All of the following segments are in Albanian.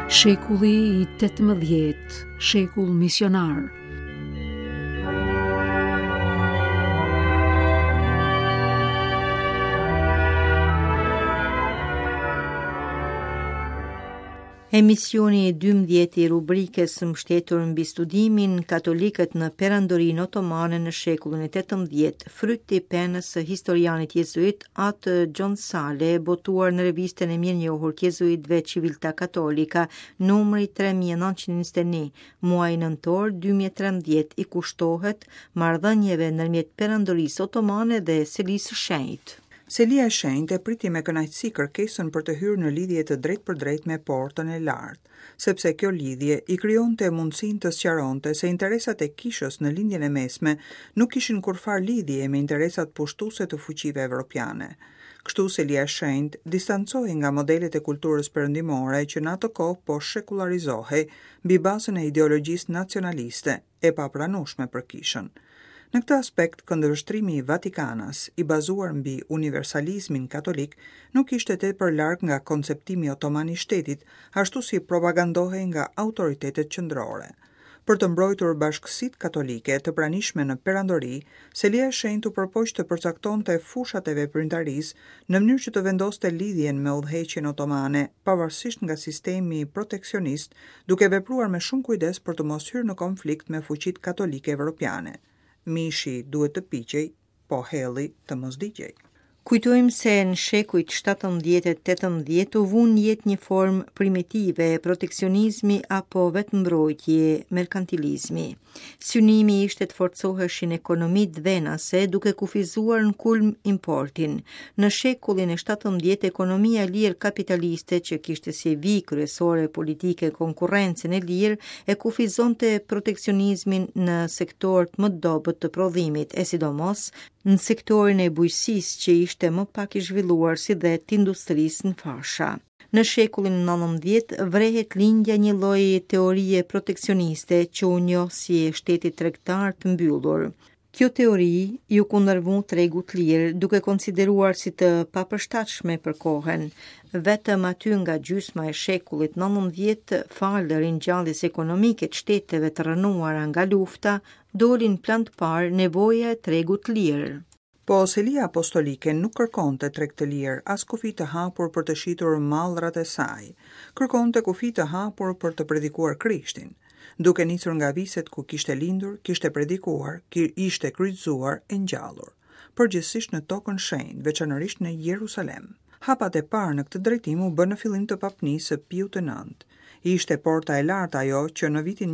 Shekulli i 18, shekull misionar. Emisioni 12 i rubrikës mbështetur mbi studimin katolikët në perandorinë otomane në shekullin e 18, fryti i penës së historianit jezuit atë John Sale, botuar në revistën e mirënjohur të jezuitëve Civiltà Cattolica, numri 3921, muaj nëntor 2013, i kushtohet marrëdhënieve ndërmjet perandorisë otomane dhe selisë së shenjtë. Selia e shenjtë e priti me kënaqësi kërkesën për të hyrë në lidhje të drejt me portën e lartë, sepse kjo lidhje i krijonte mundësinë të sqaronte se interesat e kishës në lindjen e mesme nuk kishin kurfar lidhje me interesat pushtuese të fuqive evropiane. Kështu Selia e shenjtë distancohej nga modelet e kulturës perëndimore që në atë kohë po shekularizohej mbi bazën e ideologjisë nacionaliste e papranueshme për kishën. Në këtë aspekt, këndvështrimi i Vatikanas, i bazuar mbi universalizmin katolik, nuk ishte tepër larg nga konceptimi otoman i shtetit, ashtu si propagandohej nga autoritetet qendrore. Për të mbrojtur bashkësitë katolike të pranishme në perandori, Selia e shenjtë u përpoq të përcaktonte fushat e veprimtarisë në mënyrë që të vendoste lidhjen me udhëheqjen otomane, pavarësisht nga sistemi proteksionist, duke vepruar me shumë kujdes për të mos hyrë në konflikt me fuqitë katolike evropiane. Mishi duhet të piqej, po helli të mos digjej. Kujtojmë se në shekujt 17-18 u vun jetë një formë primitive e proteksionizmi apo vetëmbrojtje, merkantilizmi. Synimi ishte të forcoheshin ekonomitë venase duke kufizuar në kulm importin. Në shekullin e 17 ekonomia lirë kapitaliste që kishte si vijë kryesore politike konkurrencën e lirë e kufizonte proteksionizmin në sektorët më dobët të prodhimit, e sidomos në sektorin e bujqësisë që ishte më pak i zhvilluar si dhe të industrisë në fasha. Në shekullin 19 vrehet lindja një lloji teorie proteksioniste që u njoh si e shtetit tregtar të mbyllur. Kjo teori ju kundërvon tregut lirë, duke konsideruar si të papërshtatshme për kohën. Vetëm aty nga gjysma e shekullit 19, falë ringjalljes ekonomike të shteteve të rënuara nga lufta, dolin plan të parë nevoja e tregut lirë. Po Selia apostolike nuk kërkonte treg të lirë, as kufi të hapur për të shitur mallrat e saj. Kërkonte kufi të hapur për të predikuar Krishtin. Duke nisur nga viset ku kishte lindur, kishte predikuar, ishte kryqëzuar e ngjallur, përgjithsisht në tokën shenjtë, veçanërisht në Jerusalem. Hapat e parë në këtë drejtim u bën në fillim të papnisë së Piut IX. Ishte porta e lartë ajo që në vitin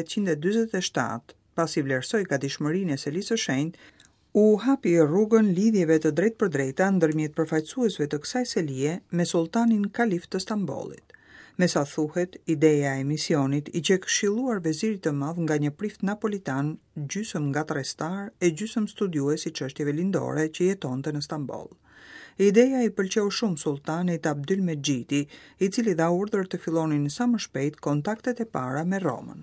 1847, pasi vlerësoi gatishmërinë e Selisë së shenjtë, u hapi rrugën lidhjeve të drejtpërdrejta ndërmjet përfaqësuesve të kësaj selie me sultanin kalif të Stambollit. Me sa thuhet, ideja e misionit i që këshilluar vezirit të madh nga një prift napolitan, gjysmë nga trestar e gjysmë studiues i çështjeve lindore që jetonte në Stamboll. Ideja i pëlqeu shumë sultanit Abdylmexhiti, i cili dha urdhër të fillonin sa më shpejt kontaktet e para me Romën.